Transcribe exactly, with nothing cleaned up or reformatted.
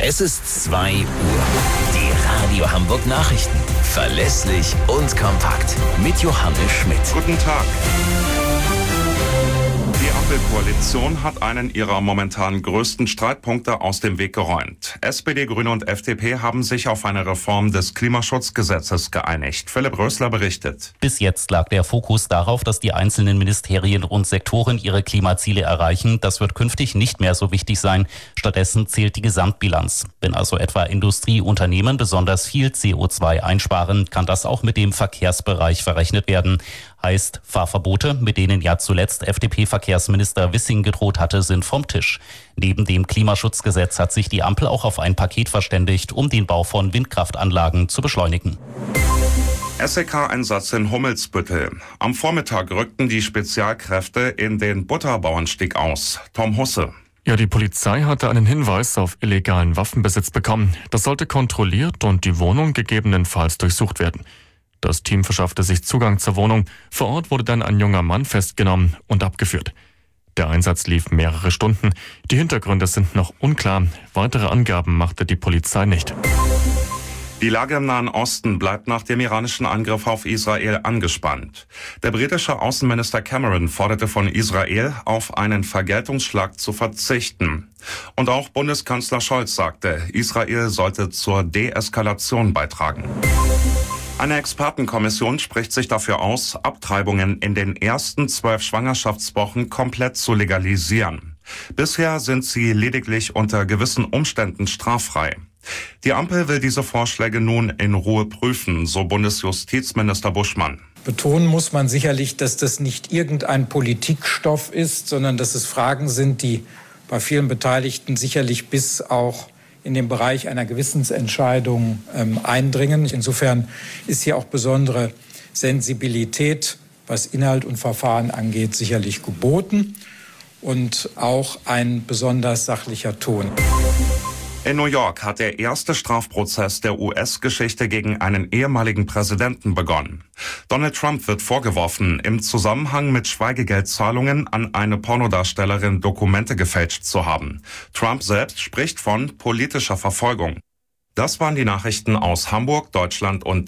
Es ist zwei Uhr. Die Radio Hamburg Nachrichten. Verlässlich und kompakt. Mit Johannes Schmidt. Guten Tag. Die Ampelkoalition hat einen ihrer momentan größten Streitpunkte aus dem Weg geräumt. S P D, Grüne und F D P haben sich auf eine Reform des Klimaschutzgesetzes geeinigt. Philipp Rösler berichtet. Bis jetzt lag der Fokus darauf, dass die einzelnen Ministerien und Sektoren ihre Klimaziele erreichen. Das wird künftig nicht mehr so wichtig sein. Stattdessen zählt die Gesamtbilanz. Wenn also etwa Industrieunternehmen besonders viel C O zwei einsparen, kann das auch mit dem Verkehrsbereich verrechnet werden. Heißt, Fahrverbote, mit denen ja zuletzt F D P-Verkehrsminister Wissing gedroht hatte, sind vom Tisch. Neben dem Klimaschutzgesetz hat sich die Ampel auch auf ein Paket verständigt, um den Bau von Windkraftanlagen zu beschleunigen. S E K-Einsatz in Hummelsbüttel. Am Vormittag rückten die Spezialkräfte in den Butterbauernstieg aus. Tom Husse. Ja, die Polizei hatte einen Hinweis auf illegalen Waffenbesitz bekommen. Das sollte kontrolliert und die Wohnung gegebenenfalls durchsucht werden. Das Team verschaffte sich Zugang zur Wohnung. Vor Ort wurde dann ein junger Mann festgenommen und abgeführt. Der Einsatz lief mehrere Stunden. Die Hintergründe sind noch unklar. Weitere Angaben machte die Polizei nicht. Die Lage im Nahen Osten bleibt nach dem iranischen Angriff auf Israel angespannt. Der britische Außenminister Cameron forderte von Israel, auf einen Vergeltungsschlag zu verzichten. Und auch Bundeskanzler Scholz sagte, Israel sollte zur Deeskalation beitragen. Eine Expertenkommission spricht sich dafür aus, Abtreibungen in den ersten zwölf Schwangerschaftswochen komplett zu legalisieren. Bisher sind sie lediglich unter gewissen Umständen straffrei. Die Ampel will diese Vorschläge nun in Ruhe prüfen, so Bundesjustizminister Buschmann. Betonen muss man sicherlich, dass das nicht irgendein Politikstoff ist, sondern dass es Fragen sind, die bei vielen Beteiligten sicherlich bis auch in den Bereich einer Gewissensentscheidung ähm, eindringen. Insofern ist hier auch besondere Sensibilität, was Inhalt und Verfahren angeht, sicherlich geboten und auch ein besonders sachlicher Ton. In New York hat der erste Strafprozess der U S-Geschichte gegen einen ehemaligen Präsidenten begonnen. Donald Trump wird vorgeworfen, im Zusammenhang mit Schweigegeldzahlungen an eine Pornodarstellerin Dokumente gefälscht zu haben. Trump selbst spricht von politischer Verfolgung. Das waren die Nachrichten aus Hamburg, Deutschland und